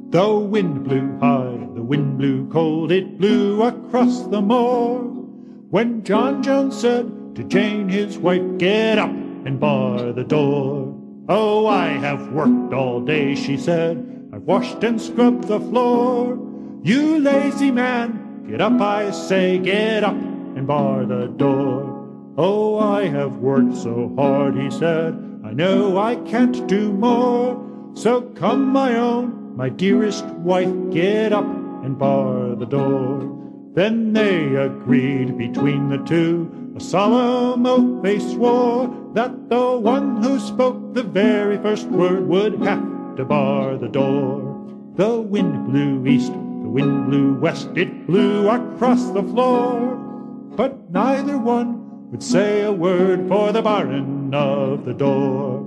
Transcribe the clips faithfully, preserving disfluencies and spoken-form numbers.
The wind blew high, the wind blew cold, it blew across the moor. When John Jones said to Jane his wife, "Get up and bar the door." "Oh, I have worked all day," she said, "I've washed and scrubbed the floor." "You lazy man, get up, I say, get up and bar the door." "Oh, I have worked so hard," he said, "I know I can't do more. So come, my own, my dearest wife, get up and bar the door." Then they agreed between the two, a solemn oath they swore, that the one who spoke the very first word would have to bar the door. The wind blew east, the wind blew west, it blew across the floor, but neither one would say a word for the barring of the door.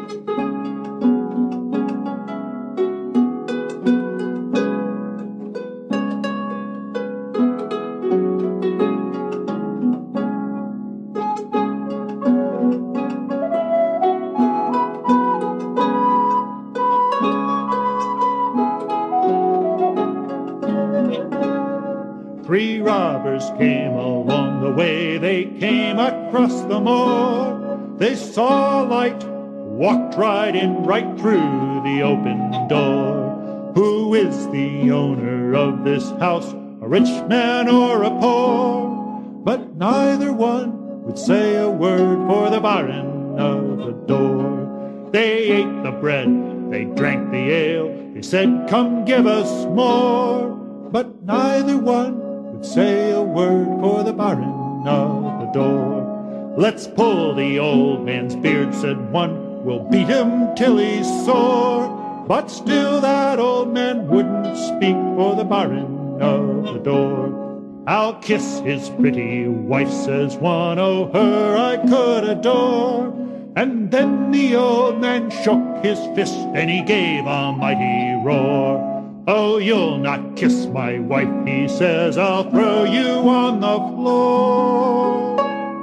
Three robbers came along the way, they came across the moor. They saw a light, walked right in, right through the open door. "Who is the owner of this house, a rich man or a poor?" But neither one would say a word for the barring of the door. They ate the bread, they drank the ale, they said, "Come give us more." But neither one say a word for the barring of the door. "Let's pull the old man's beard," said one, "we'll beat him till he's sore." But still that old man wouldn't speak for the barring of the door. "I'll kiss his pretty wife," says one, "oh, her I could adore." And then the old man shook his fist and he gave a mighty roar. "Oh, you'll not kiss my wife," he says, "I'll throw you on the floor."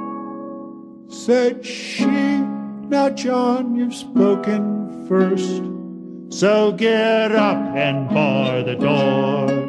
Said she, "Now, John, you've spoken first, so get up and bar the door."